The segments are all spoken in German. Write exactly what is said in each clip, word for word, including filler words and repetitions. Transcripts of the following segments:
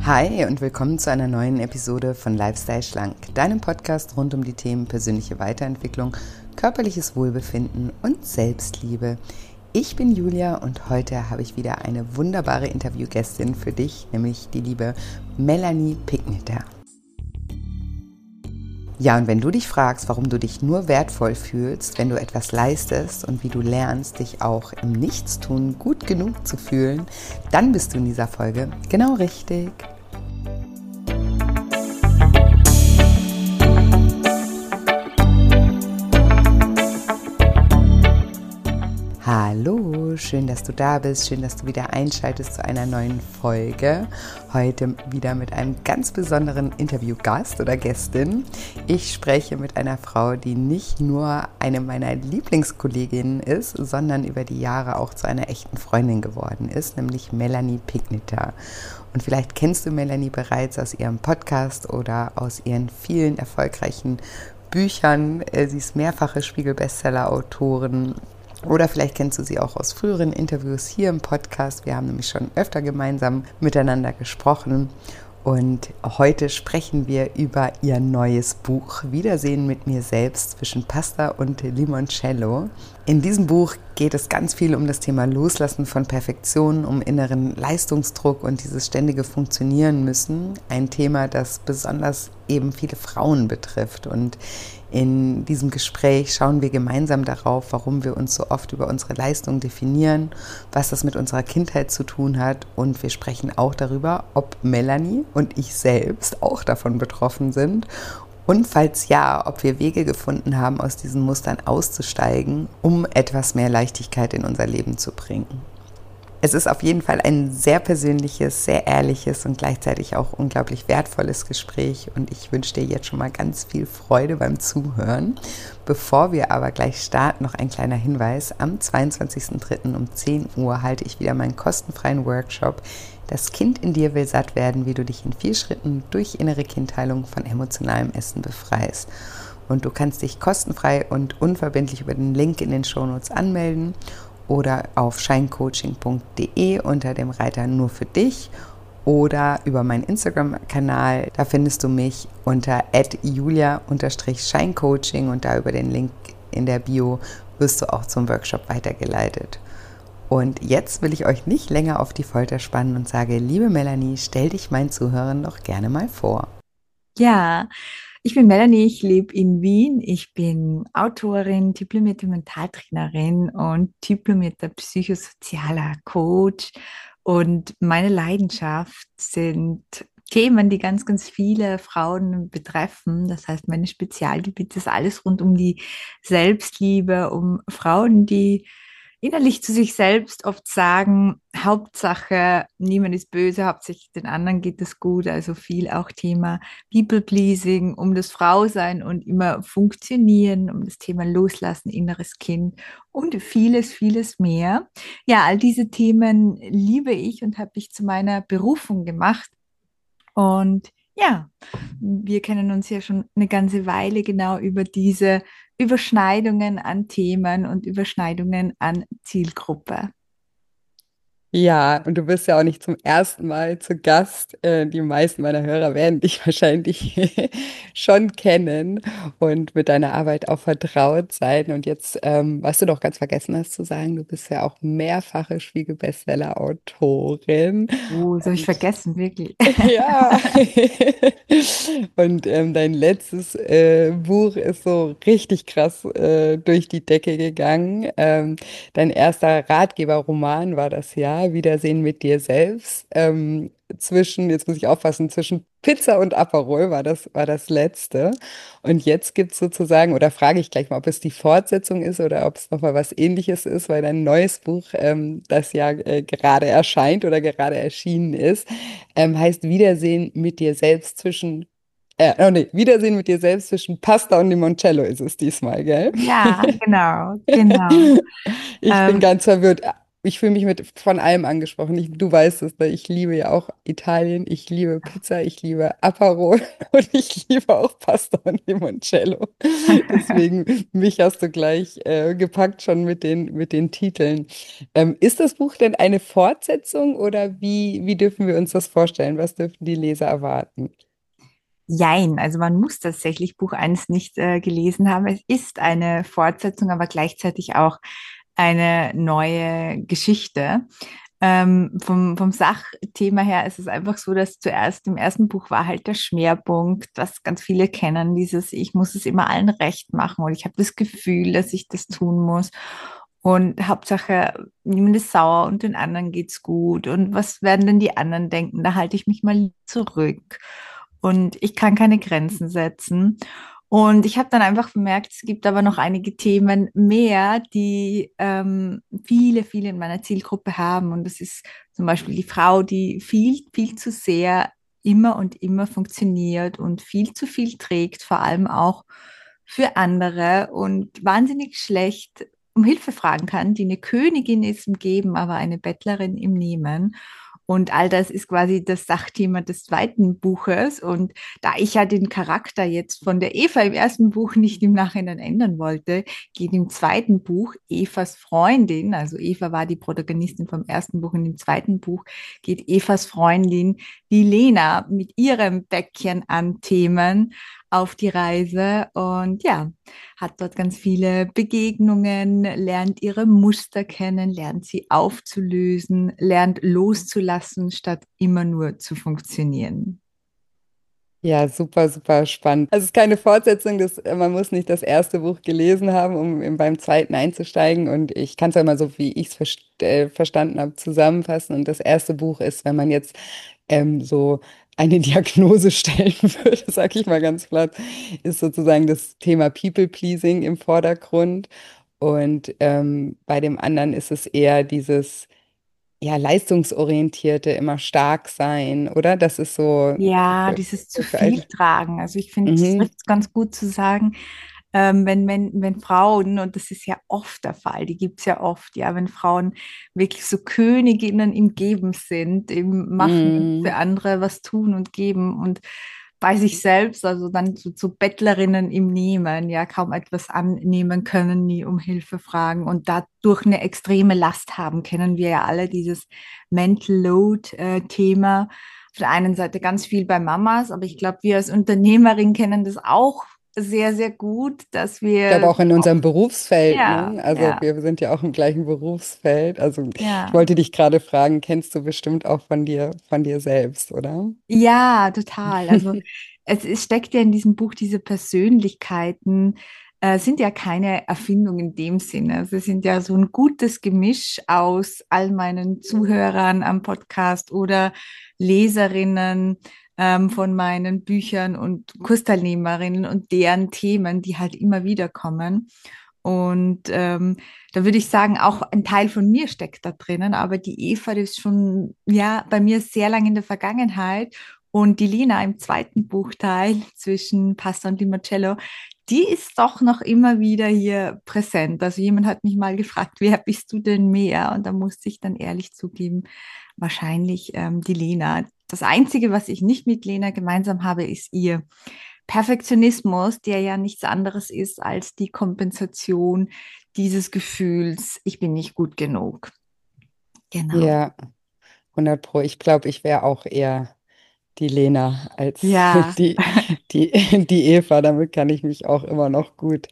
Hi und willkommen zu einer neuen Episode von Lifestyle Schlank, deinem Podcast rund um die Themen persönliche Weiterentwicklung, körperliches Wohlbefinden und Selbstliebe. Ich bin Julia und heute habe ich wieder eine wunderbare Interviewgästin für dich, nämlich die liebe Melanie Picknitter. Ja, und wenn du dich fragst, warum du dich nur wertvoll fühlst, wenn du etwas leistest und wie du lernst, dich auch im Nichtstun gut genug zu fühlen, dann bist du in dieser Folge genau richtig. Hallo, schön, dass du da bist, schön, dass du wieder einschaltest zu einer neuen Folge. Heute wieder mit einem ganz besonderen Interviewgast oder Gästin. Ich spreche mit einer Frau, die nicht nur eine meiner Lieblingskolleginnen ist, sondern über die Jahre auch zu einer echten Freundin geworden ist, nämlich Melanie Picknitter. Und vielleicht kennst du Melanie bereits aus ihrem Podcast oder aus ihren vielen erfolgreichen Büchern. Sie ist mehrfache Spiegel-Bestseller-Autorin. Oder vielleicht kennst du sie auch aus früheren Interviews hier im Podcast. Wir haben nämlich schon öfter gemeinsam miteinander gesprochen. Und heute sprechen wir über ihr neues Buch Wiedersehen mit mir selbst zwischen Pasta und Limoncello. In diesem Buch geht es ganz viel um das Thema Loslassen von Perfektion, um inneren Leistungsdruck und dieses ständige Funktionieren müssen. Ein Thema, das besonders eben viele Frauen betrifft. Und in diesem Gespräch schauen wir gemeinsam darauf, warum wir uns so oft über unsere Leistung definieren, was das mit unserer Kindheit zu tun hat, und wir sprechen auch darüber, ob Melanie und ich selbst auch davon betroffen sind und falls ja, ob wir Wege gefunden haben, aus diesen Mustern auszusteigen, um etwas mehr Leichtigkeit in unser Leben zu bringen. Es ist auf jeden Fall ein sehr persönliches, sehr ehrliches und gleichzeitig auch unglaublich wertvolles Gespräch, und ich wünsche dir jetzt schon mal ganz viel Freude beim Zuhören. Bevor wir aber gleich starten, noch ein kleiner Hinweis. Am zweiundzwanzigsten dritten um zehn Uhr halte ich wieder meinen kostenfreien Workshop Das Kind in dir will satt werden, wie du dich in vier Schritten durch innere Kindheilung von emotionalem Essen befreist. Und du kannst dich kostenfrei und unverbindlich über den Link in den Shownotes anmelden oder auf shinecoaching punkt de unter dem Reiter Nur für dich oder über meinen Instagram-Kanal. Da findest du mich unter at julia shinecoaching und da über den Link in der Bio wirst du auch zum Workshop weitergeleitet. Und jetzt will ich euch nicht länger auf die Folter spannen und sage, liebe Melanie, stell dich meinen Zuhörern doch gerne mal vor. Ja, ich bin Melanie, ich lebe in Wien. Ich bin Autorin, diplomierte Mentaltrainerin und diplomierter psychosozialer Coach. Und meine Leidenschaft sind Themen, die ganz, ganz viele Frauen betreffen. Das heißt, meine Spezialgebiet ist alles rund um die Selbstliebe, um Frauen, die innerlich zu sich selbst oft sagen, Hauptsache, niemand ist böse, hauptsächlich den anderen geht es gut. Also viel auch Thema People-Pleasing, um das Frausein und immer funktionieren, um das Thema Loslassen, inneres Kind und vieles, vieles mehr. Ja, all diese Themen liebe ich und habe ich zu meiner Berufung gemacht. Und ja, wir kennen uns ja schon eine ganze Weile genau über diese Überschneidungen an Themen und Überschneidungen an Zielgruppe. Ja, und du bist ja auch nicht zum ersten Mal zu Gast. Äh, Die meisten meiner Hörer werden dich wahrscheinlich schon kennen und mit deiner Arbeit auch vertraut sein. Und jetzt, ähm, was du doch ganz vergessen hast zu sagen, du bist ja auch mehrfache Spiegel-Bestseller-Autorin. Oh, das habe ich Und vergessen, wirklich. ja, und ähm, dein letztes äh, Buch ist so richtig krass äh, durch die Decke gegangen. Ähm, dein erster Ratgeberroman war das ja, Wiedersehen mit dir selbst. Ähm, zwischen, jetzt muss ich aufpassen, zwischen Pizza und Aperol war das, war das letzte. Und jetzt gibt es sozusagen, oder frage ich gleich mal, ob es die Fortsetzung ist oder ob es nochmal was Ähnliches ist, weil dein neues Buch, ähm, das ja äh, gerade erscheint oder gerade erschienen ist, ähm, heißt Wiedersehen mit dir selbst zwischen, äh, oh nee, Wiedersehen mit dir selbst zwischen Pasta und Limoncello ist es diesmal, gell? Ja, genau, genau. Ich bin Ähm, ganz verwirrt. ich fühle mich mit von allem angesprochen. Ich, du weißt es, ne? Ich liebe ja auch Italien, ich liebe Pizza, ich liebe Aperol und ich liebe auch Pasta und Limoncello. Deswegen, mich hast du gleich äh, gepackt schon mit den, mit den Titeln. Ähm, ist das Buch denn eine Fortsetzung oder wie, wie dürfen wir uns das vorstellen? Was dürfen die Leser erwarten? Jein, also man muss tatsächlich Buch eins nicht äh, gelesen haben. Es ist eine Fortsetzung, aber gleichzeitig auch eine neue Geschichte. Ähm, vom, vom Sachthema her ist es einfach so, dass zuerst im ersten Buch war halt der Schwerpunkt, was ganz viele kennen, dieses, ich muss es immer allen recht machen und ich habe das Gefühl, dass ich das tun muss. Und Hauptsache, niemand ist sauer und den anderen geht's gut. Und was werden denn die anderen denken? Da halte ich mich mal zurück. Und ich kann keine Grenzen setzen. Und ich habe dann einfach bemerkt, es gibt aber noch einige Themen mehr, die ähm, viele, viele in meiner Zielgruppe haben. Und das ist zum Beispiel die Frau, die viel, viel zu sehr immer und immer funktioniert und viel zu viel trägt, vor allem auch für andere und wahnsinnig schlecht um Hilfe fragen kann, die eine Königin ist im Geben, aber eine Bettlerin im Nehmen. Und all das ist quasi das Sachthema des zweiten Buches. Und da ich ja den Charakter jetzt von der Eva im ersten Buch nicht im Nachhinein ändern wollte, geht im zweiten Buch Evas Freundin, also Eva war die Protagonistin vom ersten Buch, und im zweiten Buch geht Evas Freundin, die Lena, mit ihrem Päckchen an Themen auf die Reise und ja, hat dort ganz viele Begegnungen, lernt ihre Muster kennen, lernt sie aufzulösen, lernt loszulassen, statt immer nur zu funktionieren. Ja, super, super spannend. Also es ist keine Fortsetzung, das, äh, man muss nicht das erste Buch gelesen haben, um im- beim zweiten einzusteigen. Und ich kann es ja mal so, wie ich es verst äh, verstanden habe, zusammenfassen. Und das erste Buch ist, wenn man jetzt ähm, so eine Diagnose stellen würde, sage ich mal ganz platt, ist sozusagen das Thema People-Pleasing im Vordergrund. Und ähm, bei dem anderen ist es eher dieses ja, leistungsorientierte, immer stark sein, oder? Das ist so Ja, für, dieses zu für viel alle. tragen. Also ich finde, es Mhm. trifft ganz gut zu sagen, ähm, wenn, wenn, wenn Frauen, und das ist ja oft der Fall, die gibt es ja oft, ja, wenn Frauen wirklich so Königinnen im Geben sind, im Machen und für Mhm. andere was tun und geben und bei sich selbst, also dann so, so Bettlerinnen im Nehmen, ja, kaum etwas annehmen können, nie um Hilfe fragen und dadurch eine extreme Last haben, kennen wir ja alle dieses Mental Load-Thema. Auf der einen Seite ganz viel bei Mamas, aber ich glaube, wir als Unternehmerin kennen das auch sehr, sehr gut, dass Ich glaube wir auch in unserem Berufsfeld, ja, ne? Also ja, wir sind ja auch im gleichen Berufsfeld. Also ich ja, wollte dich gerade fragen, kennst du bestimmt auch von dir, von dir selbst, oder? ja, total. Also es, es steckt ja in diesem Buch diese Persönlichkeiten, äh, sind ja keine Erfindung in dem Sinne. Also es sind ja so ein gutes Gemisch aus all meinen Zuhörern am Podcast oder Leserinnen ähm, von meinen Büchern und Kursteilnehmerinnen und deren Themen, die halt immer wieder kommen. Und ähm, da würde ich sagen, auch ein Teil von mir steckt da drinnen, aber die Eva, die ist schon ja bei mir sehr lange in der Vergangenheit. Und die Lina im zweiten Buchteil zwischen Pasta und Limoncello, die ist doch noch immer wieder hier präsent. Also jemand hat mich mal gefragt, wer bist du denn mehr? Und da musste ich dann ehrlich zugeben, wahrscheinlich ähm, die Lena. Das Einzige, was ich nicht mit Lena gemeinsam habe, ist ihr Perfektionismus, der ja nichts anderes ist als die Kompensation dieses Gefühls, ich bin nicht gut genug. Genau. Ja, hundert Pro. Ich glaube, ich wäre auch eher die Lena als Ja, die, die, die Eva. Damit kann ich mich auch immer noch gut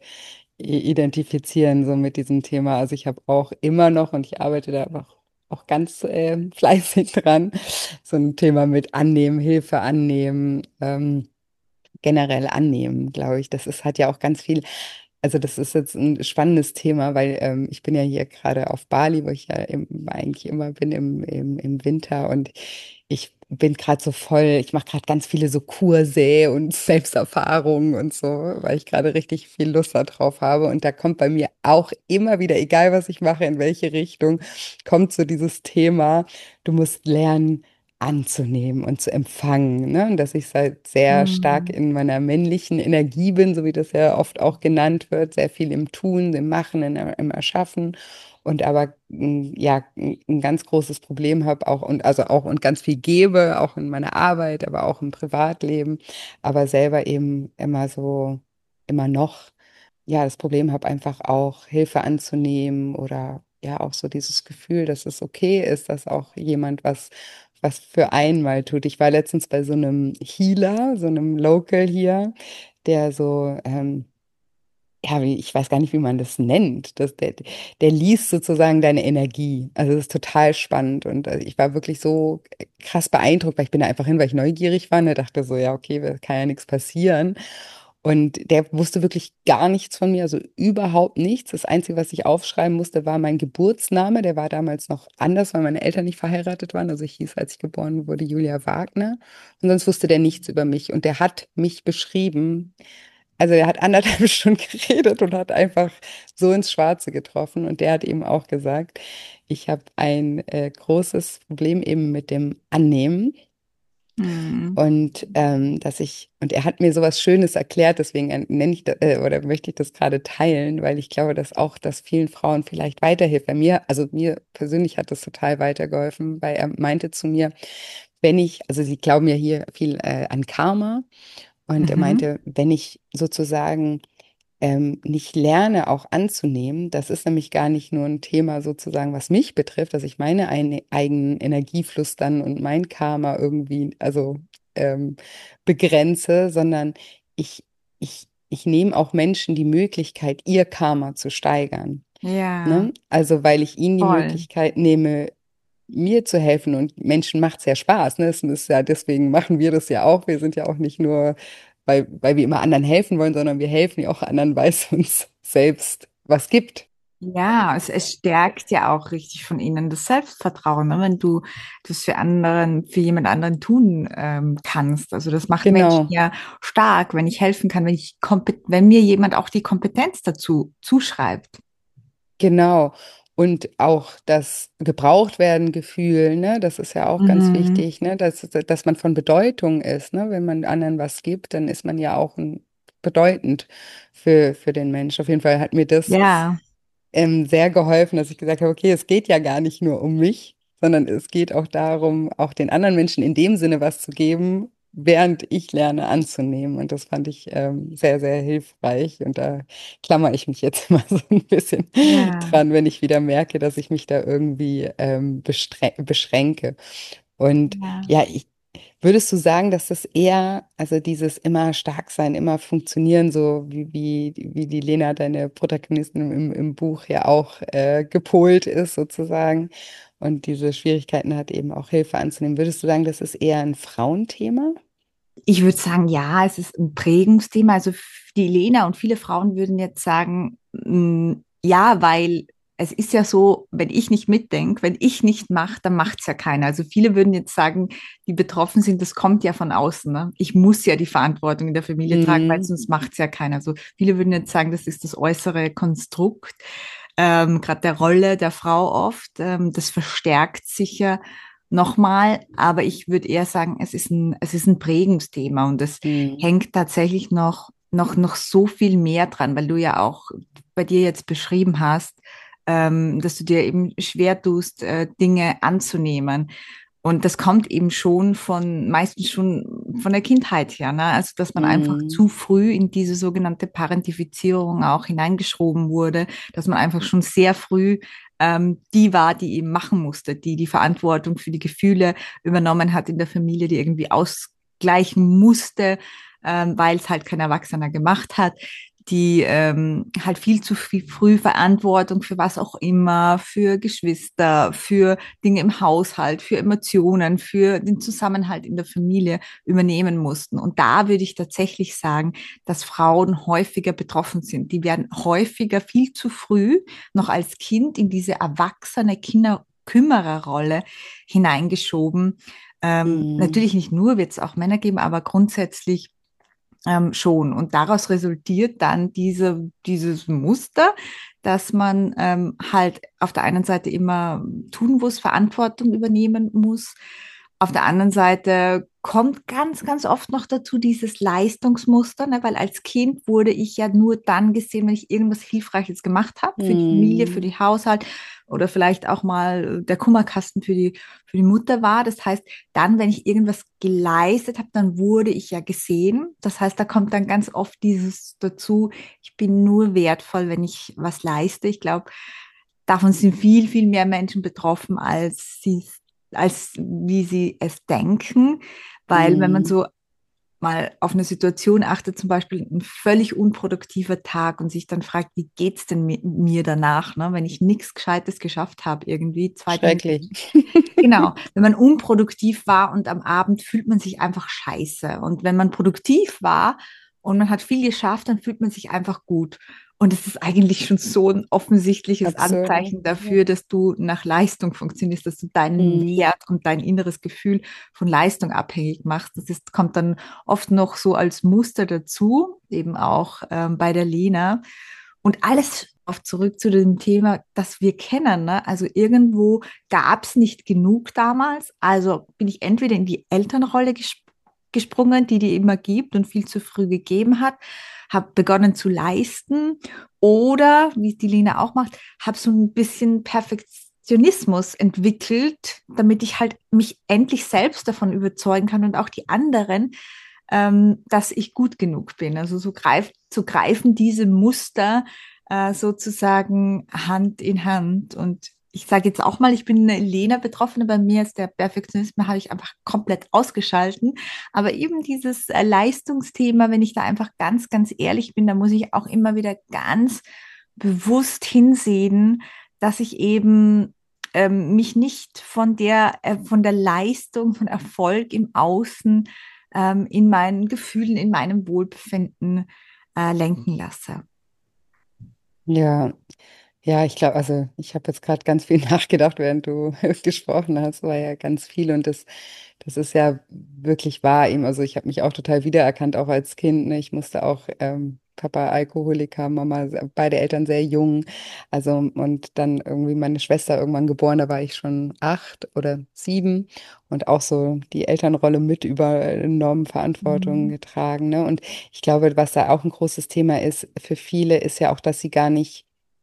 i- identifizieren, so mit diesem Thema. Also ich habe auch immer noch, und ich arbeite da auch, auch ganz ähm, fleißig dran, so ein Thema mit annehmen, Hilfe annehmen. Ähm, generell annehmen, glaube ich. Das ist, hat ja auch ganz viel, also das ist jetzt ein spannendes Thema, weil ähm, ich bin ja hier gerade auf Bali, wo ich ja im, eigentlich immer bin im, im, im Winter und ich bin gerade so voll, ich mache gerade ganz viele so Kurse und Selbsterfahrungen und so, weil ich gerade richtig viel Lust darauf habe. Und da kommt bei mir auch immer wieder, egal was ich mache, in welche Richtung, kommt so dieses Thema, du musst lernen, anzunehmen und zu empfangen, ne? Und dass ich halt sehr stark Mhm. in meiner männlichen Energie bin, so wie das ja oft auch genannt wird, sehr viel im Tun, im Machen, in, im Erschaffen und aber m, ja ein ein ganz großes Problem habe auch und also auch und ganz viel gebe, auch in meiner Arbeit, aber auch im Privatleben, aber selber eben immer so immer noch ja das Problem habe, einfach auch Hilfe anzunehmen oder ja auch so dieses Gefühl, dass es okay ist, dass auch jemand was was für einen mal tut. Ich war letztens bei so einem Healer, so einem Local hier, der so, ähm, ja, wie, ich weiß gar nicht, wie man das nennt. Das, der, der liest sozusagen deine Energie. Also das ist total spannend. Und also ich war wirklich so krass beeindruckt, weil ich bin da einfach hin, weil ich neugierig war und er dachte so, ja, okay, da kann ja nichts passieren. Und der wusste wirklich gar nichts von mir, also überhaupt nichts. Das Einzige, was ich aufschreiben musste, war mein Geburtsname. Der war damals noch anders, weil meine Eltern nicht verheiratet waren. Also ich hieß, als ich geboren wurde, Julia Wagner. Und sonst wusste der nichts über mich. Und der hat mich beschrieben. Also er hat anderthalb Stunden geredet und hat einfach so ins Schwarze getroffen. Und der hat eben auch gesagt, ich habe ein äh, großes Problem eben mit dem Annehmen. Mhm. Und ähm, dass ich, und er hat mir sowas Schönes erklärt, deswegen äh, nenne ich das, äh, oder möchte ich das gerade teilen, weil ich glaube, dass auch das vielen Frauen vielleicht weiterhilft. Bei mir, also mir persönlich hat das total weitergeholfen, weil er meinte zu mir, wenn ich, also sie glauben ja hier viel äh, an Karma, und er Mhm. meinte, wenn ich sozusagen ähm, nicht lerne, auch anzunehmen. Das ist nämlich gar nicht nur ein Thema sozusagen, was mich betrifft, dass ich meine ein, eigenen Energiefluss dann und mein Karma irgendwie, also ähm, begrenze, sondern ich, ich, ich nehme auch Menschen die Möglichkeit, ihr Karma zu steigern. Ja, Ne? Also weil ich ihnen die voll. Möglichkeit nehme, mir zu helfen und Menschen macht es ja Spaß, ne? Es ist ja, deswegen machen wir das ja auch. Wir sind ja auch nicht nur, weil, weil wir immer anderen helfen wollen, sondern wir helfen ja auch anderen, weil es uns selbst was gibt. Ja, es, es stärkt ja auch richtig von innen das Selbstvertrauen, ne? Wenn du das für anderen, für jemand anderen tun ähm, kannst. Also das macht Menschen Genau, ja stark, wenn ich helfen kann, wenn ich kompet wenn mir jemand auch die Kompetenz dazu zuschreibt. genau. Und auch das Gebrauchtwerden-Gefühl, ne, das ist ja auch ganz Mhm. wichtig, ne, dass, dass man von Bedeutung ist, ne? Wenn man anderen was gibt, dann ist man ja auch ein, bedeutend für, für den Mensch. Auf jeden Fall hat mir das Ja, ähm, sehr geholfen, dass ich gesagt habe, okay, es geht ja gar nicht nur um mich, sondern es geht auch darum, auch den anderen Menschen in dem Sinne was zu geben, während ich lerne anzunehmen. Und das fand ich ähm, sehr, sehr hilfreich. Und da klammere ich mich jetzt immer so ein bisschen ja, dran, wenn ich wieder merke, dass ich mich da irgendwie ähm, bestre- beschränke. Und ja. ja, ich würdest du sagen, dass das eher, also dieses immer stark sein, immer funktionieren, so wie, wie, wie die Lena, deine Protagonistin im, im Buch ja auch äh, gepolt ist sozusagen und diese Schwierigkeiten hat, eben auch Hilfe anzunehmen. Würdest du sagen, das ist eher ein Frauenthema? Ich würde sagen, ja, es ist ein Prägungsthema. Also f- die Lena und viele Frauen würden jetzt sagen, mm, ja, weil es ist ja so, wenn ich nicht mitdenke, wenn ich nicht mache, dann macht es ja keiner. Also viele würden jetzt sagen, die betroffen sind, das kommt ja von außen. Ne? Ich muss ja die Verantwortung in der Familie tragen, weil Mhm. sonst macht es ja keiner. Also viele würden jetzt sagen, das ist das äußere Konstrukt, ähm, gerade der Rolle der Frau oft. Ähm, das verstärkt sich ja nochmal, aber ich würde eher sagen, es ist ein, es ist ein Prägungsthema und es Mhm. hängt tatsächlich noch, noch, noch so viel mehr dran, weil du ja auch bei dir jetzt beschrieben hast, ähm, dass du dir eben schwer tust, äh, Dinge anzunehmen. Und das kommt eben schon von, meistens schon von der Kindheit her, ne? Also, dass man einfach Mhm. zu früh in diese sogenannte Parentifizierung auch hineingeschoben wurde, dass man einfach schon sehr früh ähm, die war, die eben machen musste, die die Verantwortung für die Gefühle übernommen hat in der Familie, die irgendwie ausgleichen musste, ähm, weil es halt kein Erwachsener gemacht hat, die ähm, halt viel zu viel früh Verantwortung für was auch immer, für Geschwister, für Dinge im Haushalt, für Emotionen, für den Zusammenhalt in der Familie übernehmen mussten. Und da würde ich tatsächlich sagen, dass Frauen häufiger betroffen sind. Die werden häufiger viel zu früh noch als Kind in diese erwachsene Kinderkümmererrolle hineingeschoben. Ähm, Mhm. natürlich nicht nur, wird es auch Männer geben, aber grundsätzlich ähm, schon. Und daraus resultiert dann diese, dieses Muster, dass man ähm, halt auf der einen Seite immer tun muss, Verantwortung übernehmen muss auf der anderen Seite kommt ganz, ganz oft noch dazu dieses Leistungsmuster, ne? Weil als Kind wurde ich ja nur dann gesehen, wenn ich irgendwas Hilfreiches gemacht habe für die Familie, für Hm. den Haushalt oder vielleicht auch mal der Kummerkasten für die, für die Mutter war. Das heißt, dann, wenn ich irgendwas geleistet habe, dann wurde ich ja gesehen. Das heißt, da kommt dann ganz oft dieses dazu, ich bin nur wertvoll, wenn ich was leiste. Ich glaube, davon sind viel, viel mehr Menschen betroffen, als sie, als wie sie es denken. Weil wenn man Hm. so mal auf eine Situation achtet, zum Beispiel ein völlig unproduktiver Tag und sich dann fragt, wie geht's denn mi- mir danach, ne? Wenn ich nichts Gescheites geschafft habe, irgendwie zwei Dinge. Schrecklich. Genau, wenn man unproduktiv war und am Abend fühlt man sich einfach scheiße. Und wenn man produktiv war und man hat viel geschafft, dann fühlt man sich einfach gut. Und es ist eigentlich schon so ein offensichtliches Absurd, ne? Anzeichen Ja. dafür, dass du nach Leistung funktionierst, dass du deinen Hm. Wert und dein inneres Gefühl von Leistung abhängig machst. Das ist, kommt dann oft noch so als Muster dazu, eben auch ähm, bei der Lena. Und alles oft zurück zu dem Thema, das wir kennen. Ne? Also irgendwo gab es nicht genug damals. Also bin ich entweder in die Elternrolle ges gesprungen, die die immer gibt und viel zu früh gegeben hat, habe begonnen zu leisten oder, wie es die Lena auch macht, habe so ein bisschen Perfektionismus entwickelt, damit ich halt mich endlich selbst davon überzeugen kann und auch die anderen, ähm, dass ich gut genug bin. Also so greif, so greifen diese Muster äh, sozusagen Hand in Hand. Und ich sage jetzt auch mal, ich bin eine Lena-Betroffene. Bei mir ist der Perfektionismus, habe ich einfach komplett ausgeschalten. Aber eben dieses äh, Leistungsthema, wenn ich da einfach ganz, ganz ehrlich bin, da muss ich auch immer wieder ganz bewusst hinsehen, dass ich eben ähm, mich nicht von der, äh, von der Leistung, von Erfolg im Außen, ähm, in meinen Gefühlen, in meinem Wohlbefinden äh, lenken lasse. Ja, ja, ich glaube, also ich habe jetzt gerade ganz viel nachgedacht, während du gesprochen hast, war ja ganz viel und das, das ist ja wirklich wahr eben. Also ich habe mich auch total wiedererkannt, auch als Kind. Ne? Ich musste auch, ähm, Papa Alkoholiker, Mama, se- beide Eltern sehr jung. Also und dann irgendwie meine Schwester irgendwann geboren, da war ich schon acht oder sieben und auch so die Elternrolle mit über enorme Verantwortung Mhm. getragen. Ne? Und ich glaube, was da auch ein großes Thema ist für viele, ist ja auch, dass sie gar nicht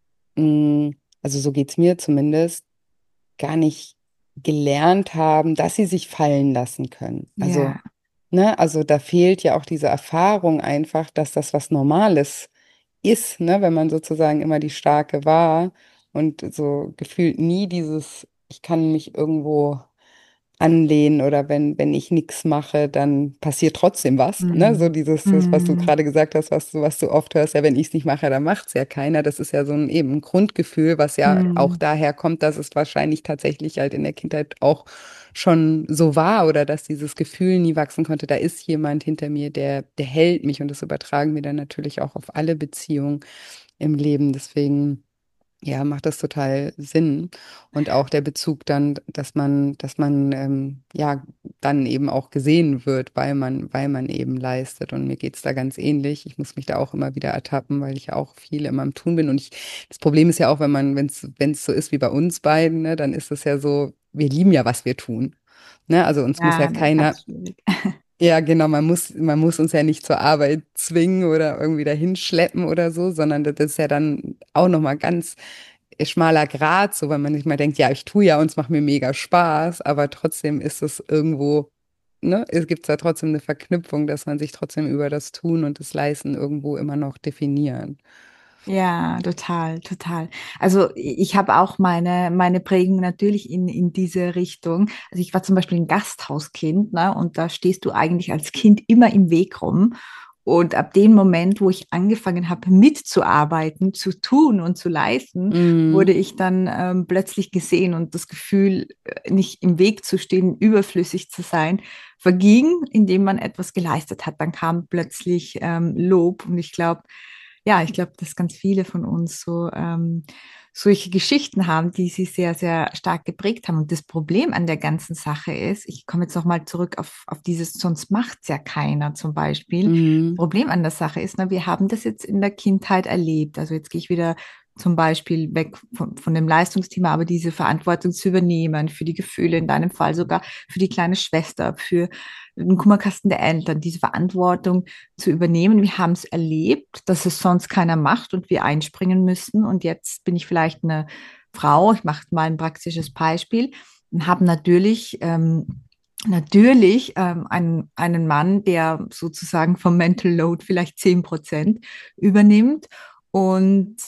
mh, also so geht's mir zumindest, gar nicht gelernt haben, dass sie sich fallen lassen können. Also, Ja. ne, also da fehlt ja auch diese Erfahrung einfach, dass das was Normales ist, ne, wenn man sozusagen immer die Starke war und so gefühlt nie dieses, ich kann mich irgendwo anlehnen oder wenn, wenn ich nichts mache, dann passiert trotzdem was. Ne? So Mhm. dieses, das, was du Mhm. gerade gesagt hast, was du, was du oft hörst, ja, wenn ich es nicht mache, dann macht es ja keiner. Das ist ja so ein eben ein Grundgefühl, was ja auch Mhm. daher kommt, dass es wahrscheinlich tatsächlich halt in der Kindheit auch schon so war oder dass dieses Gefühl nie wachsen konnte, da ist jemand hinter mir, der, der hält mich und das übertragen wir dann natürlich auch auf alle Beziehungen im Leben. Deswegen. Ja, macht das total Sinn. Und auch der Bezug dann, dass man, dass man ähm, ja dann eben auch gesehen wird, weil man, weil man eben leistet. Und mir geht's da ganz ähnlich. Ich muss mich da auch immer wieder ertappen, weil ich ja auch viel immer am Tun bin. Und ich, das Problem ist ja auch, wenn man, wenn es, wenn es so ist wie bei uns beiden, ne, dann ist es ja so, wir lieben ja, was wir tun. Ne? Also uns muss ja Ja, das ist keiner ganz schwierig. ja, genau, man muss, man muss uns ja nicht zur Arbeit zwingen oder irgendwie dahin schleppen oder so, sondern das ist ja dann auch nochmal ganz schmaler Grat, so weil man nicht mal denkt, ja, ich tue ja und es macht mir mega Spaß, aber trotzdem ist es irgendwo, ne, es gibt da trotzdem eine Verknüpfung, dass man sich trotzdem über das Tun und das Leisten irgendwo immer noch definieren. Ja, total, total. Also ich habe auch meine, meine Prägung natürlich in, in diese Richtung. Also ich war zum Beispiel ein Gasthauskind, ne, und da stehst du eigentlich als Kind immer im Weg rum. Und ab dem Moment, wo ich angefangen habe, mitzuarbeiten, zu tun und zu leisten, wurde Mm, ich dann ähm, plötzlich gesehen und das Gefühl, äh, nicht im Weg zu stehen, überflüssig zu sein, verging, indem man etwas geleistet hat. Dann kam plötzlich ähm, Lob und ich glaube, ja, ich glaube, dass ganz viele von uns so ähm, solche Geschichten haben, die sie sehr, sehr stark geprägt haben. Und das Problem an der ganzen Sache ist, ich komme jetzt nochmal zurück auf, auf dieses, sonst macht's ja keiner zum Beispiel. mm, Problem an der Sache ist, na, wir haben das jetzt in der Kindheit erlebt. Also jetzt gehe ich wieder zum Beispiel weg von, von dem Leistungsthema, aber diese Verantwortung zu übernehmen für die Gefühle, in deinem Fall sogar für die kleine Schwester, für den Kummerkasten der Eltern, diese Verantwortung zu übernehmen. Wir haben es erlebt, dass es sonst keiner macht und wir einspringen müssen. Und jetzt bin ich vielleicht eine Frau, ich mache mal ein praktisches Beispiel und habe natürlich ähm, natürlich ähm, einen, einen Mann, der sozusagen vom Mental Load vielleicht zehn Prozent übernimmt und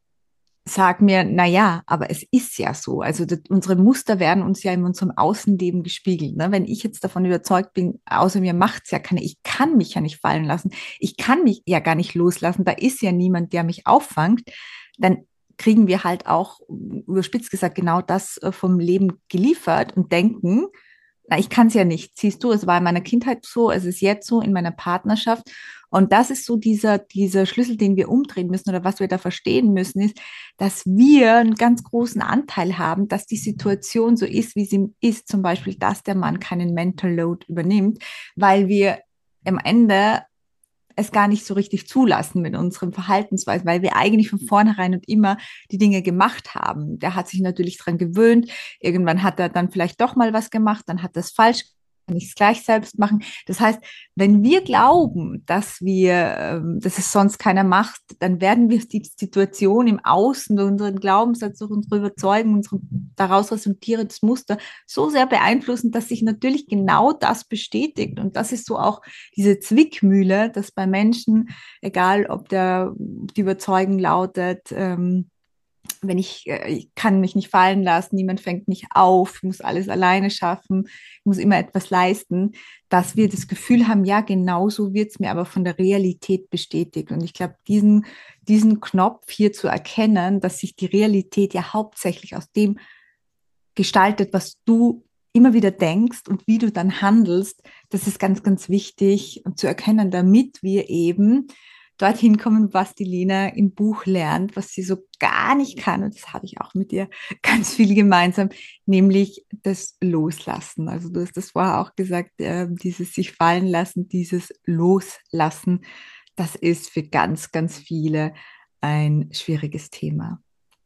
sag mir, na ja, aber es ist ja so. Also das, unsere Muster werden uns ja in unserem Außenleben gespiegelt. Ne? Wenn ich jetzt davon überzeugt bin, außer mir macht's ja keiner, ich kann mich ja nicht fallen lassen, ich kann mich ja gar nicht loslassen, da ist ja niemand, der mich auffangt, dann kriegen wir halt auch, überspitzt gesagt, genau das äh, vom Leben geliefert und denken, na, ich kann es ja nicht. Siehst du, es war in meiner Kindheit so, es ist jetzt so in meiner Partnerschaft. Und das ist so dieser, dieser Schlüssel, den wir umdrehen müssen oder was wir da verstehen müssen, ist, dass wir einen ganz großen Anteil haben, dass die Situation so ist, wie sie ist. Zum Beispiel, dass der Mann keinen Mental Load übernimmt, weil wir am Ende es gar nicht so richtig zulassen mit unserem Verhaltensweise, weil wir eigentlich von vornherein und immer die Dinge gemacht haben. Der hat sich natürlich dran gewöhnt. Irgendwann hat er dann vielleicht doch mal was gemacht, dann hat er es falsch, kann ich es gleich selbst machen. Das heißt, wenn wir glauben, dass wir, ähm, dass es sonst keiner macht, dann werden wir die Situation im Außen, unseren Glaubenssatz, durch unsere Überzeugung, unsere daraus resultierendes Muster so sehr beeinflussen, dass sich natürlich genau das bestätigt. Und das ist so auch diese Zwickmühle, dass bei Menschen, egal ob der, die Überzeugung lautet, ähm, wenn ich, äh, ich kann mich nicht fallen lassen, niemand fängt mich auf, ich muss alles alleine schaffen, ich muss immer etwas leisten, dass wir das Gefühl haben, ja, genau so wird es mir aber von der Realität bestätigt. Und ich glaube, diesen, diesen Knopf hier zu erkennen, dass sich die Realität ja hauptsächlich aus dem gestaltet, was du immer wieder denkst und wie du dann handelst, das ist ganz, ganz wichtig zu erkennen, damit wir eben dorthin kommen, was die Lena im Buch lernt, was sie so gar nicht kann. Und das habe ich auch mit ihr ganz viel gemeinsam, nämlich das Loslassen. Also du hast das vorher auch gesagt, äh, dieses sich fallen lassen, dieses Loslassen, das ist für ganz, ganz viele ein schwieriges Thema.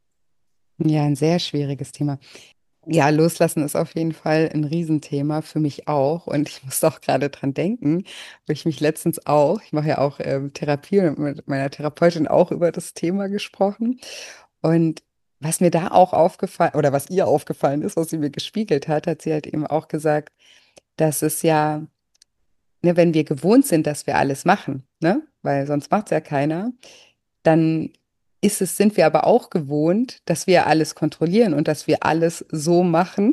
Ja, ein sehr schwieriges Thema. Ja, loslassen ist auf jeden Fall ein Riesenthema für mich auch. Und ich musste auch gerade dran denken, wo ich mich letztens auch, ich mache ja auch ähm, Therapie und mit meiner Therapeutin auch über das Thema gesprochen. Und was mir da auch aufgefallen, oder was ihr aufgefallen ist, was sie mir gespiegelt hat, hat sie halt eben auch gesagt, dass es ja, ne, wenn wir gewohnt sind, dass wir alles machen, ne, weil sonst macht es ja keiner, dann ist es, sind wir aber auch gewohnt, dass wir alles kontrollieren und dass wir alles so machen,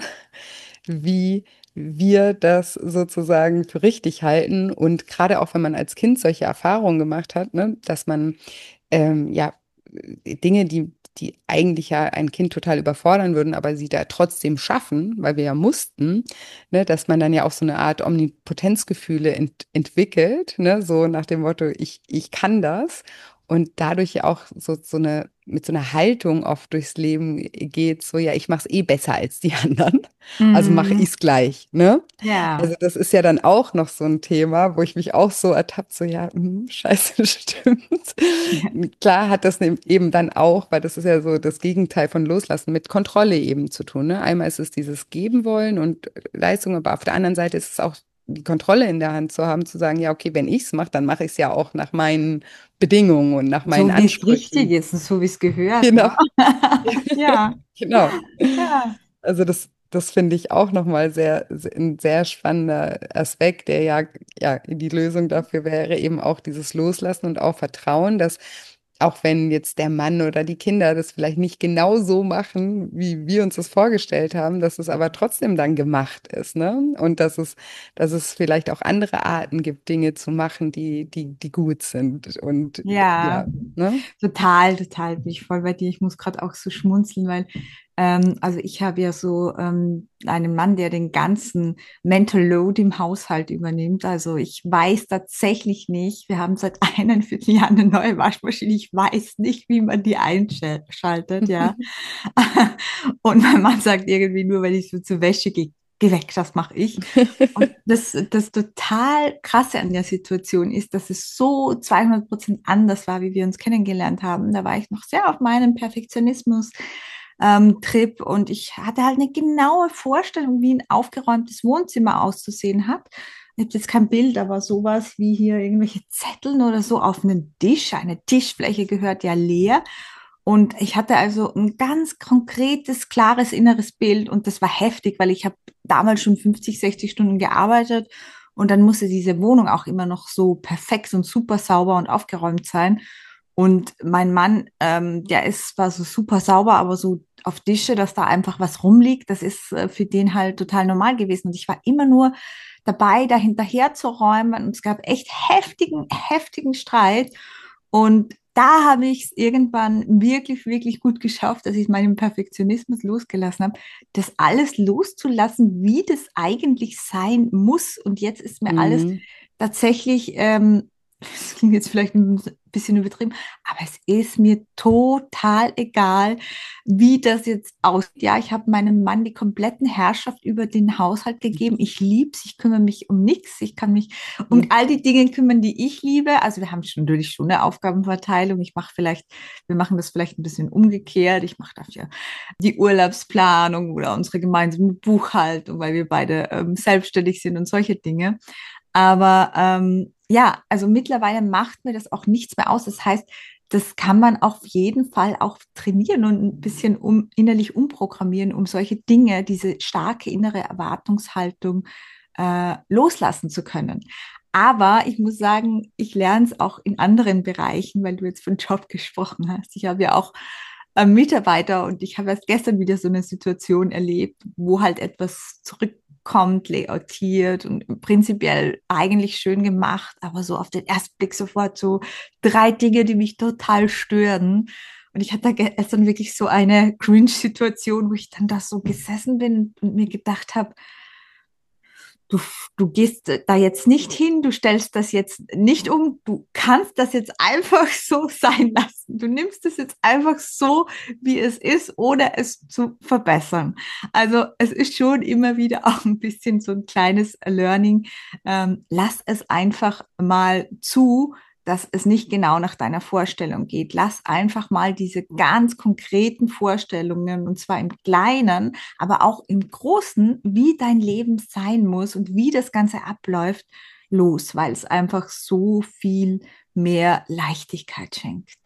wie wir das sozusagen für richtig halten. Und gerade auch wenn man als Kind solche Erfahrungen gemacht hat, ne, dass man ähm, ja Dinge, die, die eigentlich ja ein Kind total überfordern würden, aber sie da trotzdem schaffen, weil wir ja mussten, ne, dass man dann ja auch so eine Art Omnipotenzgefühle ent entwickelt, ne, so nach dem Motto, ich, ich kann das. Und dadurch ja auch so, so eine, mit so einer Haltung oft durchs Leben geht, so, ja, ich mache es eh besser als die anderen, also mache ich Mhm. es gleich, ne? Ja. Also das ist ja dann auch noch so ein Thema, wo ich mich auch so ertappt, so, ja, hm, scheiße, stimmt. Klar hat das ne- eben dann auch, weil das ist ja so das Gegenteil von Loslassen, mit Kontrolle eben zu tun, ne? Einmal ist es dieses Geben wollen und Leistung, aber auf der anderen Seite ist es auch die Kontrolle in der Hand zu haben, zu sagen, ja, okay, wenn ich es mache, dann mache ich es ja auch nach meinen Bedingungen und nach meinen So wie es richtig Ansprüchen. ist und so wie es gehört, ne? Genau, Ja, genau. ja. Also das, das finde ich auch nochmal sehr, sehr, ein sehr spannender Aspekt, der ja, ja die Lösung dafür wäre, eben auch dieses Loslassen und auch Vertrauen, dass auch wenn jetzt der Mann oder die Kinder das vielleicht nicht genau so machen, wie wir uns das vorgestellt haben, dass es aber trotzdem dann gemacht ist, ne? Und dass es, dass es vielleicht auch andere Arten gibt, Dinge zu machen, die, die, die gut sind. Und Ja, ja, ne? total, total bin ich voll bei dir. Ich muss gerade auch so schmunzeln, weil ähm, also ich habe ja so ähm, einen Mann, der den ganzen Mental Load im Haushalt übernimmt. Also ich weiß tatsächlich nicht, wir haben seit einem Vierteljahr eine neue Waschmaschine. Ich weiß nicht, wie man die einschaltet, ja. Und mein Mann sagt irgendwie nur, wenn ich so zur Wäsche gehe, geh weg, das mache ich. Und das, das total Krasse an der Situation ist, dass es so zweihundert Prozent anders war, wie wir uns kennengelernt haben. Da war ich noch sehr auf meinem Perfektionismus. Ähm, Trip und ich hatte halt eine genaue Vorstellung, wie ein aufgeräumtes Wohnzimmer auszusehen hat. Ich habe jetzt kein Bild, aber sowas wie hier irgendwelche Zetteln oder so auf einen Tisch. Eine Tischfläche gehört ja leer. Und ich hatte also ein ganz konkretes, klares inneres Bild und das war heftig, weil ich habe damals schon fünfzig, sechzig Stunden gearbeitet und dann musste diese Wohnung auch immer noch so perfekt und super sauber und aufgeräumt sein. Und mein Mann, ähm, der ist zwar so super sauber, aber so auf Tische, dass da einfach was rumliegt, das ist äh, für den halt total normal gewesen. Und ich war immer nur dabei, da hinterher zu räumen. Und es gab echt heftigen, heftigen Streit. Und da habe ich es irgendwann wirklich, wirklich gut geschafft, dass ich meinen Perfektionismus losgelassen habe, das alles loszulassen, wie das eigentlich sein muss. Und jetzt ist mir alles Mhm. tatsächlich, ähm, das klingt jetzt vielleicht ein bisschen übertrieben, aber es ist mir total egal, wie das jetzt aussieht. Ja, ich habe meinem Mann die kompletten Herrschaft über den Haushalt gegeben. Ich liebe es, ich kümmere mich um nichts. Ich kann mich um all die Dinge kümmern, die ich liebe. Also wir haben schon, natürlich schon eine Aufgabenverteilung. Ich mache vielleicht, wir machen das vielleicht ein bisschen umgekehrt. Ich mache dafür die Urlaubsplanung oder unsere gemeinsame Buchhaltung, weil wir beide ähm, selbstständig sind und solche Dinge. Aber ähm, ja, also mittlerweile macht mir das auch nichts mehr aus. Das heißt, das kann man auf jeden Fall auch trainieren und ein bisschen um, innerlich umprogrammieren, um solche Dinge, diese starke innere Erwartungshaltung äh, loslassen zu können. Aber ich muss sagen, ich lerne es auch in anderen Bereichen, weil du jetzt von Job gesprochen hast. Ich habe ja auch äh, Mitarbeiter und ich habe erst gestern wieder so eine Situation erlebt, wo halt etwas zurückkommt, layoutiert und prinzipiell eigentlich schön gemacht, aber so auf den ersten Blick sofort so drei Dinge, die mich total stören. Und ich hatte gestern wirklich so eine Cringe-Situation, wo ich dann da so gesessen bin und mir gedacht habe, du, du gehst da jetzt nicht hin, du stellst das jetzt nicht um, du kannst das jetzt einfach so sein lassen. Du nimmst es jetzt einfach so, wie es ist, ohne es zu verbessern. Also es ist schon immer wieder auch ein bisschen so ein kleines Learning. Ähm, lass es einfach mal zu, dass es nicht genau nach deiner Vorstellung geht. Lass einfach mal diese ganz konkreten Vorstellungen, und zwar im Kleinen, aber auch im Großen, wie dein Leben sein muss und wie das Ganze abläuft, los, weil es einfach so viel mehr Leichtigkeit schenkt.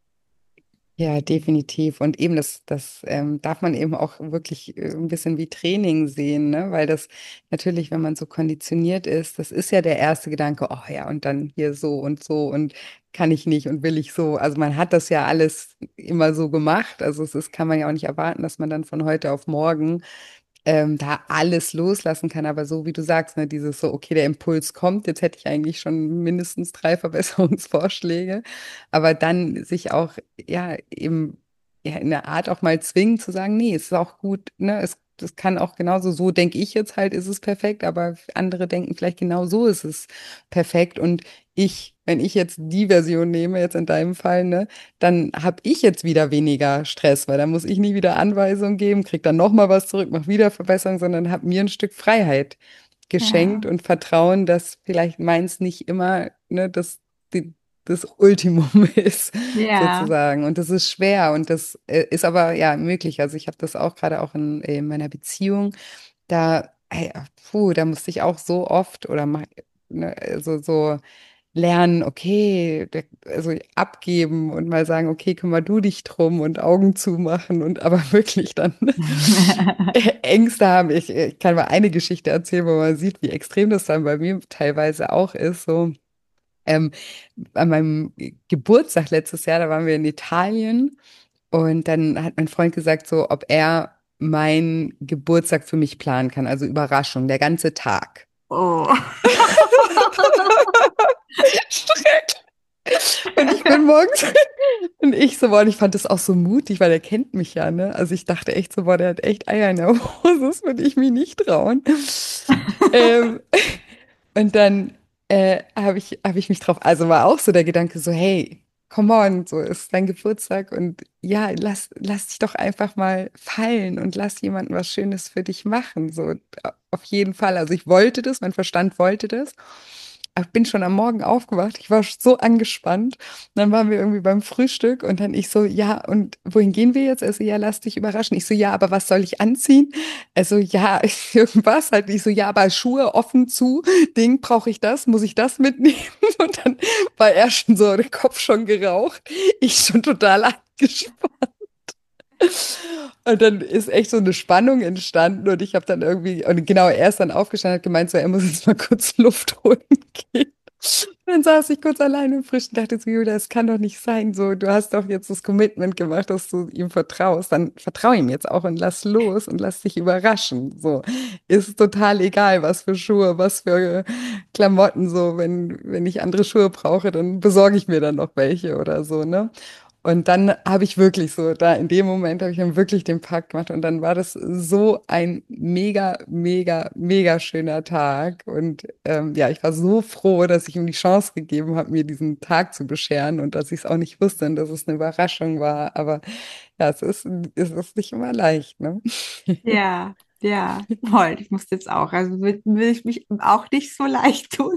Ja, definitiv. Und eben das, das ähm, darf man eben auch wirklich äh, ein bisschen wie Training sehen, ne? Weil das natürlich, wenn man so konditioniert ist, das ist ja der erste Gedanke, oh ja, und dann hier so und so und kann ich nicht und will ich so. Also man hat das ja alles immer so gemacht. Also es ist, kann man ja auch nicht erwarten, dass man dann von heute auf morgen ähm, da alles loslassen kann. Aber so wie du sagst, ne, dieses so, okay, der Impuls kommt, jetzt hätte ich eigentlich schon mindestens drei Verbesserungsvorschläge, aber dann sich auch, ja, eben ja, in der Art auch mal zwingen zu sagen, nee, es ist auch gut, ne, es das kann auch genauso, so denke ich jetzt halt, ist es perfekt, aber andere denken vielleicht genau so ist es perfekt. Und ich, wenn ich jetzt die Version nehme, jetzt in deinem Fall, ne, dann habe ich jetzt wieder weniger Stress, weil dann muss ich nie wieder Anweisungen geben, krieg dann noch mal was zurück, mach wieder Verbesserungen, sondern habe mir ein Stück Freiheit geschenkt Ja, und Vertrauen, dass vielleicht meins nicht immer, ne, das, die, das Ultimum ist, ja. sozusagen. Und das ist schwer und das äh, ist aber ja möglich. Also ich habe das auch gerade auch in, in meiner Beziehung, da, ey, puh, da musste ich auch so oft oder mach, ne, also so lernen, okay, der, also abgeben und mal sagen, okay, kümmer du dich drum und Augen zumachen und aber wirklich dann Ängste haben. Ich, ich kann mal eine Geschichte erzählen, wo man sieht, wie extrem das dann bei mir teilweise auch ist. So, ähm, an meinem Geburtstag letztes Jahr, da waren wir in Italien und dann hat mein Freund gesagt, so, ob er meinen Geburtstag für mich planen kann, also Überraschung, der ganze Tag. Oh. Schrecklich. Und ich bin morgens und ich so, boah, und ich fand das auch so mutig, weil er kennt mich ja, ne? Also ich dachte echt so, boah, der hat echt Eier in der Hose, das würde ich mich nicht trauen. Ähm, und dann äh, habe ich, hab ich mich drauf, also war auch so der Gedanke so, hey, come on, so ist dein Geburtstag und ja, lass, lass dich doch einfach mal fallen und lass jemanden was Schönes für dich machen. So, auf jeden Fall. Also ich wollte das, mein Verstand wollte das. Aber ich bin schon am Morgen aufgewacht. Ich war so angespannt. Und dann waren wir irgendwie beim Frühstück und dann ich so, ja, und wohin gehen wir jetzt? Also, ja, lass dich überraschen. Ich so, ja, aber was soll ich anziehen? Also, ja, irgendwas halt. Ich so, ja, aber Schuhe offen zu, Ding, brauche ich das? Muss ich das mitnehmen? Und dann war er schon so, der Kopf schon geraucht. Ich schon total angespannt. Und dann ist echt so eine Spannung entstanden und ich habe dann irgendwie, und genau, er ist dann aufgestanden, hat gemeint, so, er muss jetzt mal kurz Luft holen gehen. Und dann saß ich kurz alleine im Frischen und dachte so, Julia, das kann doch nicht sein, so, du hast doch jetzt das Commitment gemacht, dass du ihm vertraust, dann vertrau ihm jetzt auch und lass los und lass dich überraschen, so. Ist total egal, was für Schuhe, was für Klamotten, so, wenn, wenn ich andere Schuhe brauche, dann besorge ich mir dann noch welche oder so, ne? Und dann habe ich wirklich so, da in dem Moment habe ich dann wirklich den Pakt gemacht und dann war das so ein mega, mega, mega schöner Tag. Und ähm, ja, ich war so froh, dass ich ihm die Chance gegeben habe, mir diesen Tag zu bescheren und dass ich es auch nicht wusste und dass es eine Überraschung war. Aber ja, es ist, es ist nicht immer leicht, ne? Ja, ja, voll. Ich muss jetzt auch. Also will, will ich mich auch nicht so leicht tun,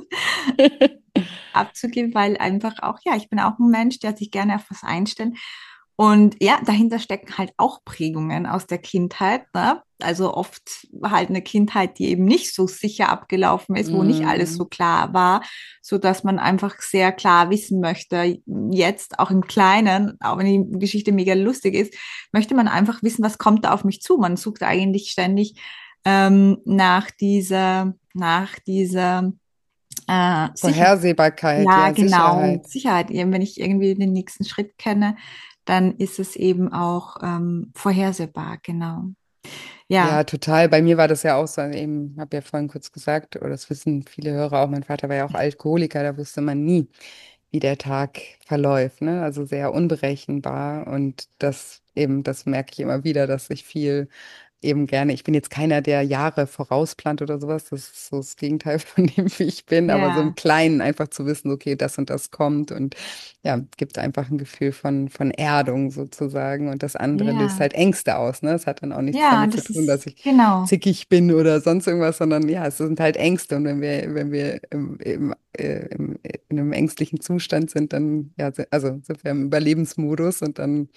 abzugeben, weil einfach auch, ja, ich bin auch ein Mensch, der sich gerne auf was einstellt. Und ja, dahinter stecken halt auch Prägungen aus der Kindheit, ne? Also oft halt eine Kindheit, die eben nicht so sicher abgelaufen ist, wo nicht alles so Mm, klar war, so dass man einfach sehr klar wissen möchte, jetzt auch im Kleinen, auch wenn die Geschichte mega lustig ist, möchte man einfach wissen, was kommt da auf mich zu. Man sucht eigentlich ständig ähm, nach dieser, nach dieser äh, Sicherheit. Vorhersehbarkeit, Ja, ja, genau. Und Sicherheit. Sicherheit, eben wenn ich irgendwie den nächsten Schritt kenne, dann ist es eben auch ähm, vorhersehbar, genau. Ja, Ja, total. Bei mir war das ja auch so, also eben, habe ja vorhin kurz gesagt, oder das wissen viele Hörer auch, mein Vater war ja auch Alkoholiker, da wusste man nie, wie der Tag verläuft, ne? Also sehr unberechenbar und das eben, das merke ich immer wieder, dass ich viel eben gerne, ich bin jetzt keiner, der Jahre vorausplant oder sowas, das ist so das Gegenteil von dem, wie ich bin, aber so im ja, Kleinen einfach zu wissen, okay, das und das kommt und ja, gibt einfach ein Gefühl von, von Erdung sozusagen und das andere löst ja, halt Ängste aus, ne? Es hat dann auch nichts ja, damit zu das tun, ist dass ich genau. zickig bin oder sonst irgendwas, sondern ja, es sind halt Ängste und wenn wir, wenn wir im, im, äh, im, in einem ängstlichen Zustand sind, dann, ja, si- also sind wir im Überlebensmodus und dann,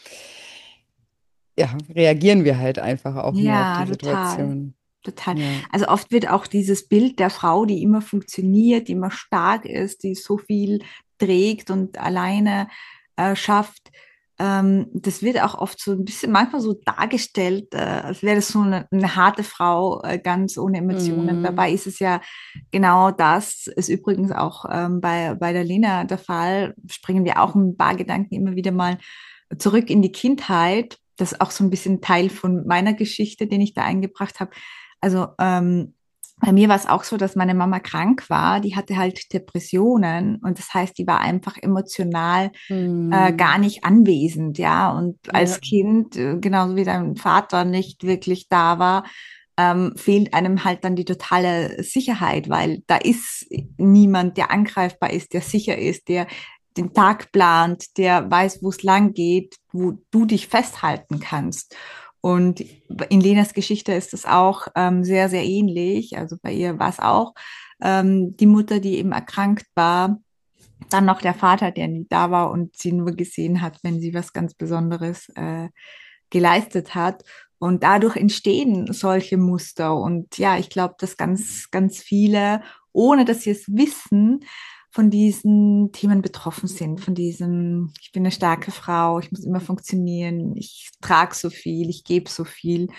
ja, reagieren wir halt einfach auch nur auf die Ja, total. Situation. Total. Ja. Also oft wird auch dieses Bild der Frau, die immer funktioniert, die immer stark ist, die so viel trägt und alleine äh, schafft, ähm, das wird auch oft so ein bisschen manchmal so dargestellt, äh, als wäre das so eine, eine harte Frau, äh, ganz ohne Emotionen. Mm, Dabei ist es ja genau das, ist übrigens auch ähm, bei, bei der Lena der Fall, springen wir auch ein paar Gedanken immer wieder mal zurück in die Kindheit. Das ist auch so ein bisschen Teil von meiner Geschichte, den ich da eingebracht habe. Also ähm, bei mir war es auch so, dass meine Mama krank war. Die hatte halt Depressionen und das heißt, die war einfach emotional äh, gar mm, nicht anwesend, ja. Und ja. als Kind, äh, genauso wie dein Vater nicht wirklich da war, ähm, fehlt einem halt dann die totale Sicherheit, weil da ist niemand, der angreifbar ist, der sicher ist, der den Tag plant, der weiß, wo es lang geht, wo du dich festhalten kannst. Und in Lenas Geschichte ist es auch ähm, sehr, sehr ähnlich. Also bei ihr war es auch ähm, die Mutter, die eben erkrankt war, dann noch der Vater, der nie da war und sie nur gesehen hat, wenn sie was ganz Besonderes äh, geleistet hat. Und dadurch entstehen solche Muster. Und ja, ich glaube, dass ganz, ganz viele, ohne dass sie es wissen, von diesen Themen betroffen sind, von diesem, ich bin eine starke Frau, ich muss immer funktionieren, ich trage so viel, ich gebe so viel.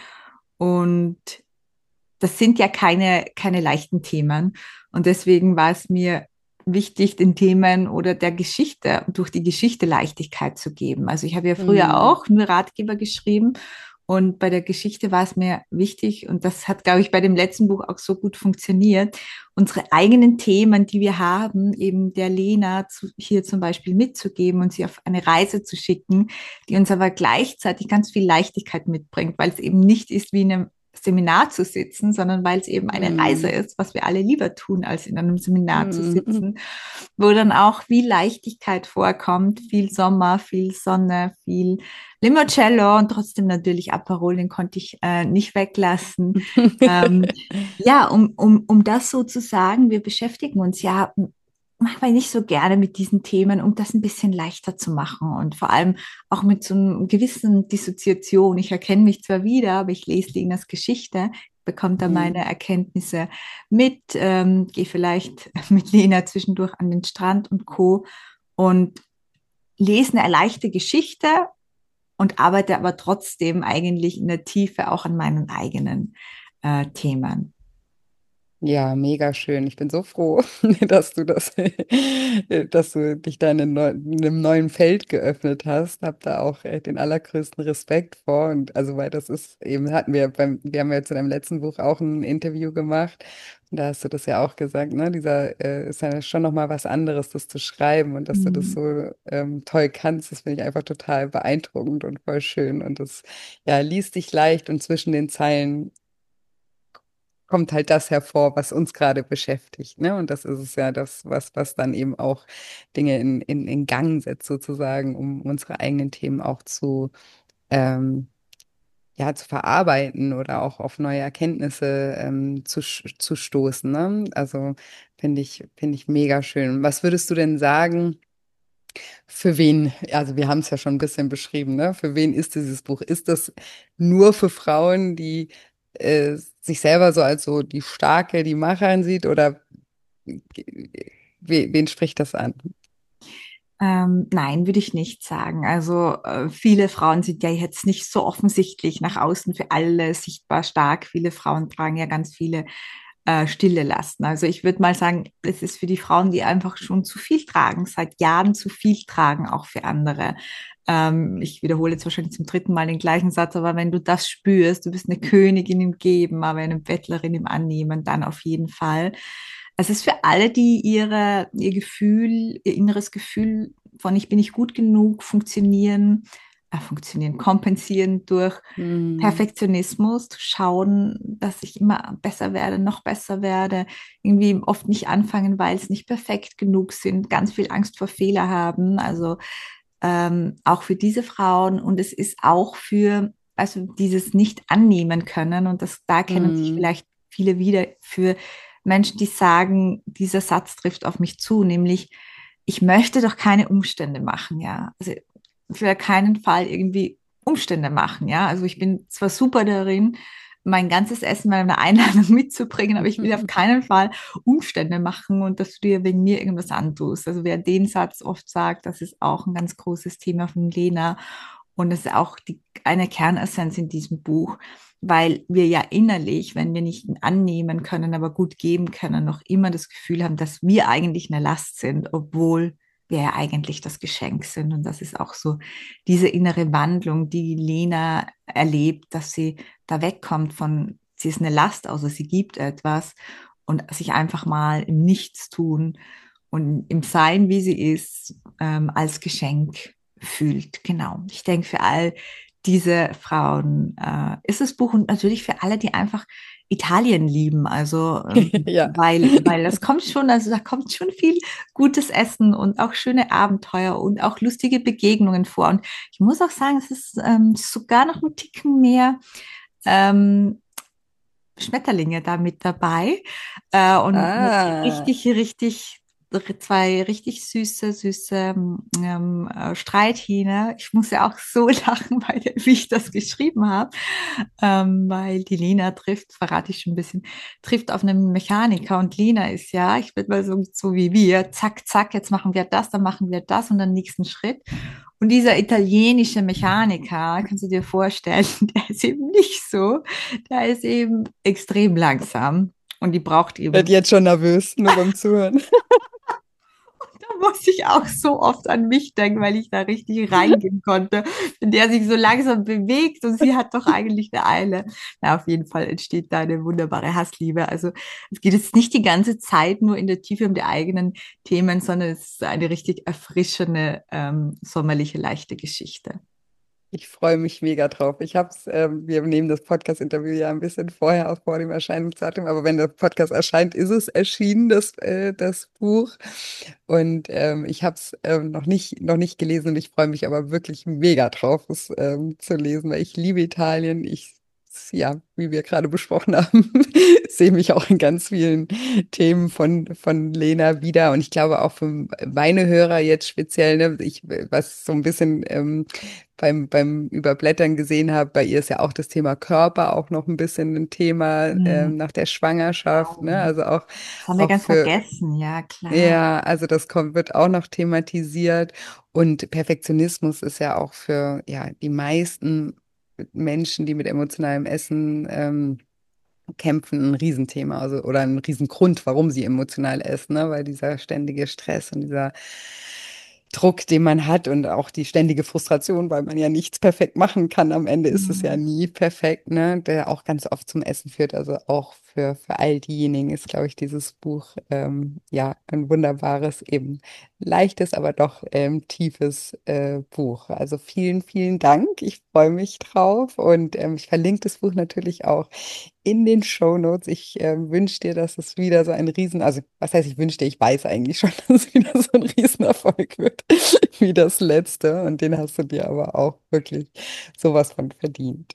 Und das sind ja keine, keine leichten Themen. Und deswegen war es mir wichtig, den Themen oder der Geschichte, durch die Geschichte Leichtigkeit zu geben. Also ich habe ja früher Mm, auch nur Ratgeber geschrieben und bei der Geschichte war es mir wichtig und das hat, glaube ich, bei dem letzten Buch auch so gut funktioniert, unsere eigenen Themen, die wir haben, eben der Lena zu, hier zum Beispiel mitzugeben und sie auf eine Reise zu schicken, die uns aber gleichzeitig ganz viel Leichtigkeit mitbringt, weil es eben nicht ist wie in einem Seminar zu sitzen, sondern weil es eben eine Reise Mhm. ist, was wir alle lieber tun, als in einem Seminar zu Mhm. sitzen, wo dann auch viel Leichtigkeit vorkommt, viel Sommer, viel Sonne, viel Limoncello und trotzdem natürlich Aperol, den konnte ich äh, nicht weglassen. Ähm, ja, um, um, um das so zu sagen, wir beschäftigen uns ja manchmal nicht so gerne mit diesen Themen, um das ein bisschen leichter zu machen und vor allem auch mit so einer gewissen Dissoziation. Ich erkenne mich zwar wieder, aber ich lese Lenas Geschichte, bekomme da meine Mhm. Erkenntnisse mit, ähm, gehe vielleicht mit Lena zwischendurch an den Strand und Co. und lese eine leichte Geschichte und arbeite aber trotzdem eigentlich in der Tiefe auch an meinen eigenen äh, Themen. Ja, mega schön. Ich bin so froh, dass du das, dass du dich da in einem neu- in einem neuen Feld geöffnet hast. Hab da auch äh, den allergrößten Respekt vor. Und also, weil das ist eben, hatten wir beim, wir haben ja zu deinem letzten Buch auch ein Interview gemacht. Und da hast du das ja auch gesagt, ne? Dieser, äh, ist ja schon nochmal was anderes, das zu schreiben und dass du das Mhm. so ähm, toll kannst. Das finde ich einfach total beeindruckend und voll schön. Und das, ja, liest dich leicht und zwischen den Zeilen kommt halt das hervor, was uns gerade beschäftigt, ne? Und das ist es ja das, was, was dann eben auch Dinge in, in, in Gang setzt, sozusagen, um unsere eigenen Themen auch zu, ähm, ja, zu verarbeiten oder auch auf neue Erkenntnisse ähm, zu, sch- zu stoßen, ne? Also finde ich, finde ich mega schön. Was würdest du denn sagen, für wen, also wir haben es ja schon ein bisschen beschrieben, ne? Für wen ist dieses Buch? Ist das nur für Frauen, die äh, sich selber so als so die Starke, die Macherin sieht, oder we, wen spricht das an? Ähm, nein, würde ich nicht sagen. Also äh, viele Frauen sind ja jetzt nicht so offensichtlich nach außen für alle sichtbar stark. Viele Frauen tragen ja ganz viele äh, stille Lasten. Also ich würde mal sagen, es ist für die Frauen, die einfach schon zu viel tragen, seit Jahren zu viel tragen, auch für andere. Ähm, ich wiederhole jetzt wahrscheinlich zum dritten Mal den gleichen Satz, aber wenn du das spürst, du bist eine Königin im Geben, aber eine Bettlerin im Annehmen, dann auf jeden Fall. Es ist für alle, die ihre, ihr Gefühl, ihr inneres Gefühl von ich bin nicht gut genug funktionieren, äh, funktionieren, kompensieren durch Hm, Perfektionismus, zu schauen, dass ich immer besser werde, noch besser werde, irgendwie oft nicht anfangen, weil es nicht perfekt genug sind, ganz viel Angst vor Fehler haben, also ähm, auch für diese Frauen und es ist auch für, also dieses nicht annehmen können und das, da kennen sich hm, vielleicht viele wieder für Menschen, die sagen, dieser Satz trifft auf mich zu, nämlich ich möchte doch keine Umstände machen, ja. Also ich will keinen Fall irgendwie Umstände machen, ja. Also ich bin zwar super darin, mein ganzes Essen bei einer Einladung mitzubringen, aber ich will auf keinen Fall Umstände machen und dass du dir wegen mir irgendwas antust. Also wer den Satz oft sagt, das ist auch ein ganz großes Thema von Lena und das ist auch die, eine Kernessenz in diesem Buch, weil wir ja innerlich, wenn wir nicht annehmen können, aber gut geben können, noch immer das Gefühl haben, dass wir eigentlich eine Last sind, obwohl wir ja eigentlich das Geschenk sind. Und das ist auch so diese innere Wandlung, die Lena erlebt, dass sie da wegkommt von, sie ist eine Last, also sie gibt etwas und sich einfach mal im Nichts tun und im Sein, wie sie ist, ähm, als Geschenk fühlt. Genau. Ich denke, für all diese Frauen äh, ist das Buch und natürlich für alle, die einfach Italien lieben. Also, ähm, ja. weil, weil das kommt schon, also da kommt schon viel gutes Essen und auch schöne Abenteuer und auch lustige Begegnungen vor. Und ich muss auch sagen, es ist ähm, sogar noch ein Ticken mehr ähm, Schmetterlinge da mit dabei äh, und eine Ah. richtig, richtig, zwei richtig süße, süße ähm, äh, Streithähne. Ich muss ja auch so lachen, weil, wie ich das geschrieben habe, ähm, weil die Lina trifft, verrate ich schon ein bisschen, trifft auf einen Mechaniker und Lina ist ja, ich bin mal so, so wie wir, zack, zack, jetzt machen wir das, dann machen wir das und dann nächsten Schritt. Und dieser italienische Mechaniker, kannst du dir vorstellen, der ist eben nicht so. Der ist eben extrem langsam und die braucht Ich werde eben, jetzt schon nervös, nur beim Zuhören. da muss ich auch so oft an mich denken, weil ich da richtig reingehen konnte, wenn der sich so langsam bewegt und sie hat doch eigentlich eine Eile. Na, auf jeden Fall entsteht da eine wunderbare Hassliebe. Also es geht jetzt nicht die ganze Zeit nur in der Tiefe um die eigenen Themen, sondern es ist eine richtig erfrischende, ähm, sommerliche, leichte Geschichte. Ich freue mich mega drauf. Ich hab's, ähm, wir nehmen das Podcast-Interview ja ein bisschen vorher auf, vor dem Erscheinungsdatum, aber wenn der Podcast erscheint, ist es erschienen, das, äh, das Buch. Und ähm, ich habe es ähm, noch nicht, noch nicht gelesen und ich freue mich aber wirklich mega drauf, es ähm, zu lesen, weil ich liebe Italien. Ich, ja, wie wir gerade besprochen haben, sehe mich auch in ganz vielen Themen von, von Lena wieder. Und ich glaube auch für meine Hörer jetzt speziell, ne, ich, was so ein bisschen ähm, beim, beim Überblättern gesehen habe, bei ihr ist ja auch das Thema Körper auch noch ein bisschen ein Thema Hm, ähm, nach der Schwangerschaft, ne? Also auch, das haben wir auch ganz für vergessen, ja klar. ja, also das kommt, wird auch noch thematisiert. Und Perfektionismus ist ja auch für ja, die meisten Menschen, die mit emotionalem Essen ähm, kämpfen, ein Riesenthema, also oder ein Riesengrund, warum sie emotional essen, ne? Weil dieser ständige Stress und dieser Druck, den man hat und auch die ständige Frustration, weil man ja nichts perfekt machen kann. Am Ende ist es ja Hm. nie perfekt, ne? Der auch ganz oft zum Essen führt. Also auch für, für all diejenigen ist, glaube ich, dieses Buch ähm, ja ein wunderbares, eben leichtes, aber doch ähm, tiefes äh, Buch. Also vielen, vielen Dank. Ich freue mich drauf und ähm, ich verlinke das Buch natürlich auch in den Shownotes. Ich äh, wünsche dir, dass es wieder so ein Riesen, also was heißt, ich wünsche dir, ich weiß eigentlich schon, dass es wieder so ein Riesenerfolg wird wie das letzte. Und den hast du dir aber auch wirklich sowas von verdient.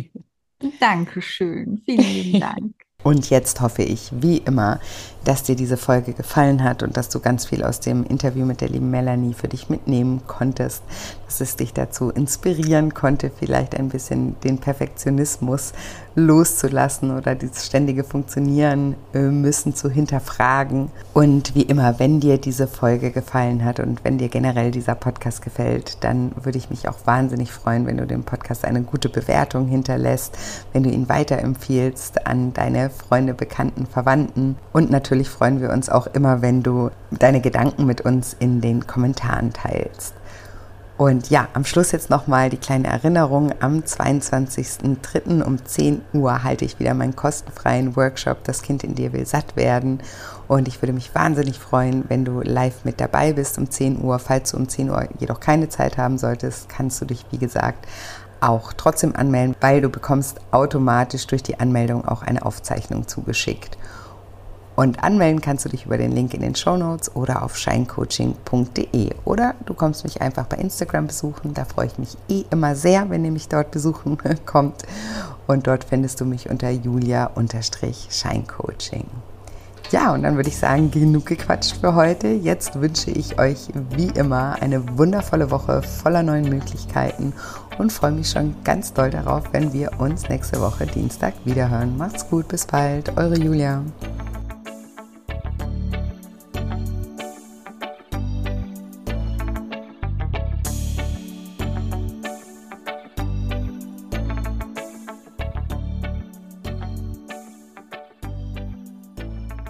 Dankeschön, vielen lieben Dank. Und jetzt hoffe ich, wie immer, dass dir diese Folge gefallen hat und dass du ganz viel aus dem Interview mit der lieben Melanie für dich mitnehmen konntest, dass es dich dazu inspirieren konnte, vielleicht ein bisschen den Perfektionismus loszulassen oder dieses ständige Funktionieren müssen zu hinterfragen. Und wie immer, wenn dir diese Folge gefallen hat und wenn dir generell dieser Podcast gefällt, dann würde ich mich auch wahnsinnig freuen, wenn du dem Podcast eine gute Bewertung hinterlässt, wenn du ihn weiterempfiehlst an deine Freunde, Bekannten, Verwandten. Und natürlich freuen wir uns auch immer, wenn du deine Gedanken mit uns in den Kommentaren teilst. Und ja, am Schluss jetzt nochmal die kleine Erinnerung. Am zweiundzwanzigsten dritten um zehn Uhr halte ich wieder meinen kostenfreien Workshop Das Kind in dir will satt werden. Und ich würde mich wahnsinnig freuen, wenn du live mit dabei bist um zehn Uhr. Falls du um zehn Uhr jedoch keine Zeit haben solltest, kannst du dich, wie gesagt, auch trotzdem anmelden, weil du bekommst automatisch durch die Anmeldung auch eine Aufzeichnung zugeschickt. Und anmelden kannst du dich über den Link in den Shownotes oder auf shinecoaching punkt de. Oder du kommst mich einfach bei Instagram besuchen. Da freue ich mich eh immer sehr, wenn ihr mich dort besuchen kommt. Und dort findest du mich unter Julia-Shinecoaching. Ja, und dann würde ich sagen, genug gequatscht für heute. Jetzt wünsche ich euch wie immer eine wundervolle Woche voller neuen Möglichkeiten und freue mich schon ganz doll darauf, wenn wir uns nächste Woche Dienstag wiederhören. Macht's gut, bis bald, eure Julia.